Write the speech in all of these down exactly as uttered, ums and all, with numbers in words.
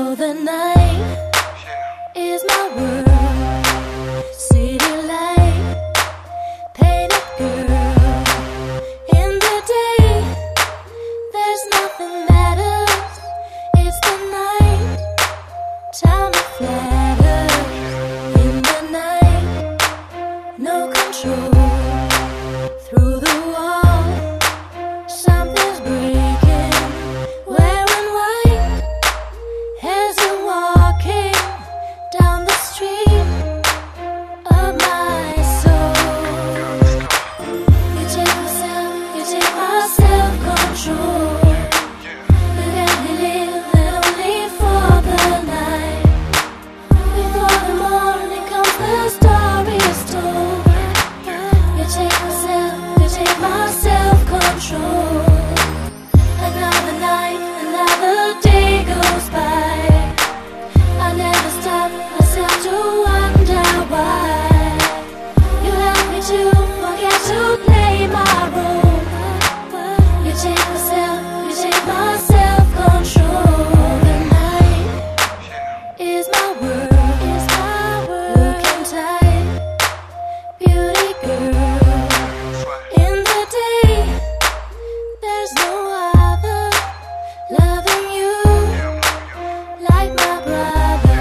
So the night is my world, city light, painted girl. In the day, there's nothing matters. It's the night, time to flatter. In the night, no control. Through the wall, something's breaking. Wearing white as you're walking down the street of my soul. You take myself, you take my self-control. You let me live and only for the night. Before the morning comes, the story is told. You take myself, you take my self-control. Another night, another day goes by. I never stop myself to wonder why. You help me to forget to play my role. You take myself, you take my self-control. The night is my world, is my world. Looking tight, beauty girl. In the day, there's no other loving you like my brother.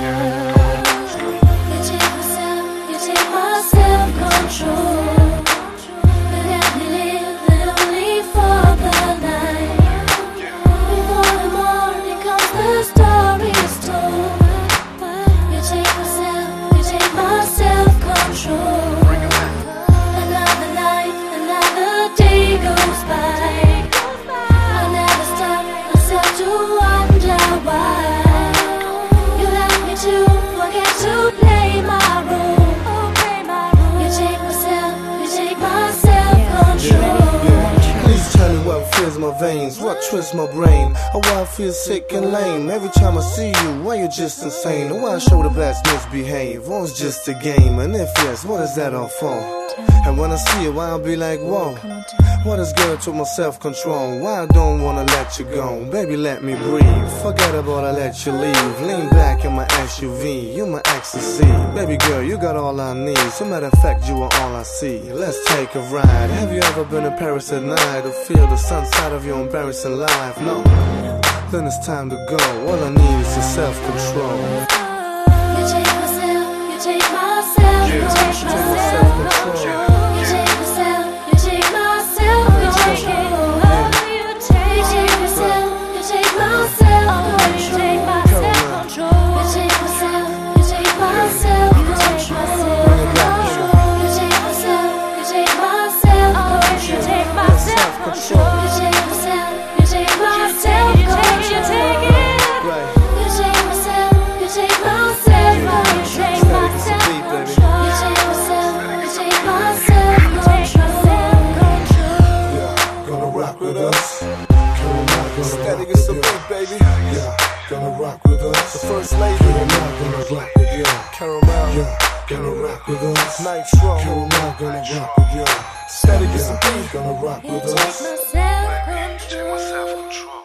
You take myself, you take my self-control. You let me live and only for the night. Before the morning comes, the story is told. You take myself, you take my self-control. Another night, another day goes by. I never stop myself to wonder why. You help me to forget to play my role. You take myself, you take my self-control. Please tell me what fills my veins, what twists my brain, or why I feel sick and lame. Every time I see you, why you just insane? Or why I show the best misbehave? Or it's just a game, and if yes, what is that all for? And when I see it, why I'll be like, whoa. What is good to my self-control? Why I don't wanna let you go? Baby, let me breathe. Forget about I let you leave. Lean back in my S U V, you my ecstasy. Baby girl, you got all I need. As a matter of fact, you are all I see. Let's take a ride. Have you ever been in Paris at night, or feel the sunset of your embarrassing life? No? Then it's time to go. All I need is your self-control. You take myself, you take my self-control. Self-control. You take myself, you take my self-control. You take myself, you take my self-control. You take myself, you take my self-control. You take myself, you take my self-control. You take my self-control. You take myself, you take my self-control. You take it. You take myself, you take my self-control. You take myself, you take myself, you take my self-control. Yeah, gonna rock with us. Gonna rock, gonna Steady rock get some with beat, baby. Yeah, gonna rock with us. The first lady. Caramel, gonna rock with you. Caramel. Yeah, gonna rock with us. Nitro. Caramel, gonna rock with you. Steady get some beat. Gonna rock You with take us. my self-control. Take my self-control.